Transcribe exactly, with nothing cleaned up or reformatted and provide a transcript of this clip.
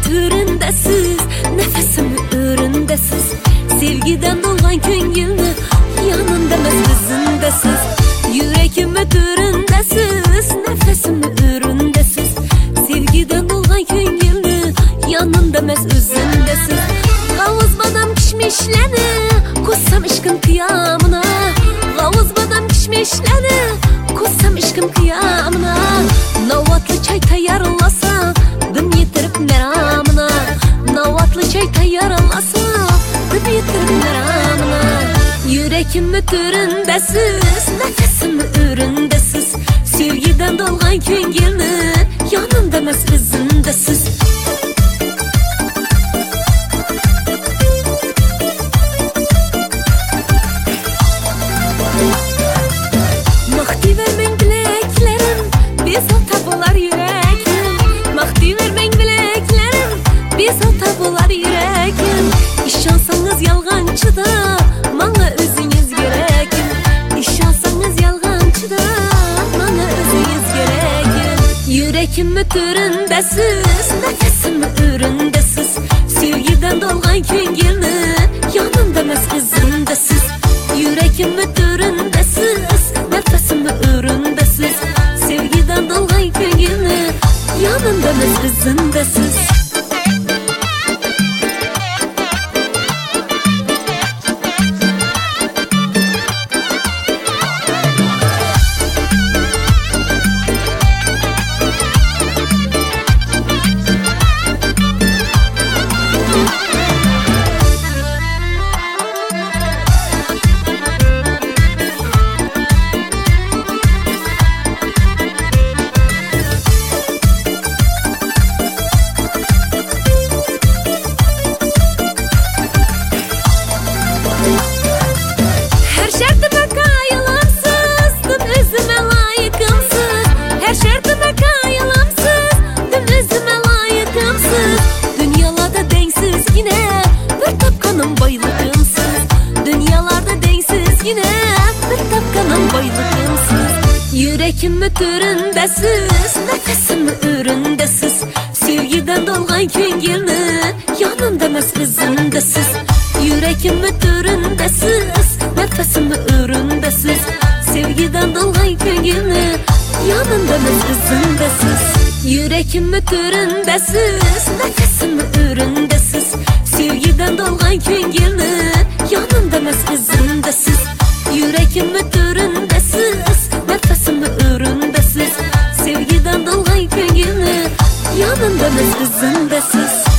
türündesiz, nefesimi üründesiz. Sevgiden dolgan köngülni yanımda emas izindesiz. Yürekimi türündesiz, nefesimi üründesiz. Sevgiden dolgan köngülni yanımda emas izindesiz. Gavuz badam kişmişleni ko'ssam ishqim qiyamına. Gavuz badam kişmişleni ko'ssam ishqim qiyamına. Navatlı çay tayyorlasa dim yetirib meramına. Navatlı çay tayyorlasa dim yetirib meramına. Yürekimi türündesiz, nefesimi üründesiz. Sevgiden dolgan köngülni yanımda emas izindesiz. Mahdi vermeng bileklerim, bezovta bo'lar yurakim. Mahdi vermeng bileklerim, bezovta bo'lar yurakim. İşonsangiz yolg'onchida manga o'zingiz kerakim. İşonsangiz yolg'onchida manga o'zingiz kerakim. Yürekimi türündesiz, nefesimi üründesiz. Sevgiden dolgan köngülni yanımda emas izindesiz. Yürekimi türündesiz, nefesimi üründesiz. Sevgiden dolgan köngülni yanımda emas izindesiz. Her şartıma kayilamsız, dim özüme layıkımsız. Her şartıma kayilamsız, dim özüme layıkımsız. Dünyalarda denksiz yine bir tapkanım baylıkımsız. Dünyalarda denksiz yine bir tapkanım baylıkımsız. Yürekimi türündesiz, nefesimi üründesiz. Sevgiden dolgan köngülni yanımda emas izindesiz. Yürekimi türündesiz, nefesimi üründesiz. Sevgiden dolgan köngülni yanımda emas izindesiz. Yürekimi türündesiz, nefesimi üründesiz. Sevgiden dolgan köngülni yanımda emas izindesiz. Yürekimi türündesiz, nefesimi üründesiz. Sevgiden dolgan köngülni yanımda emas izindesiz.